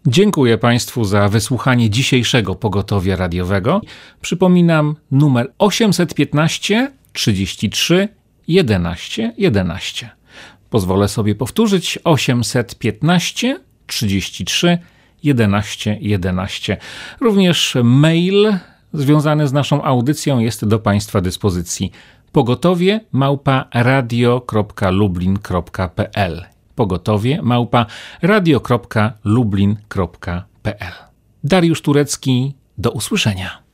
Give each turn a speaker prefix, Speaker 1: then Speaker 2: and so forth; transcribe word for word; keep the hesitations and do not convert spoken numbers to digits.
Speaker 1: Dziękuję Państwu za wysłuchanie dzisiejszego pogotowia radiowego. Przypominam numer osiemset piętnaście trzydzieści trzy jedenaście jedenaście. Pozwolę sobie powtórzyć osiemset piętnaście trzydzieści trzy jedenaście jedenaście. Również mail związany z naszą audycją jest do Państwa dyspozycji. Pogotowie małpa radio kropka lublin kropka p l. Pogotowie małpa radio kropka lublin kropka p l. Dariusz Turecki, do usłyszenia.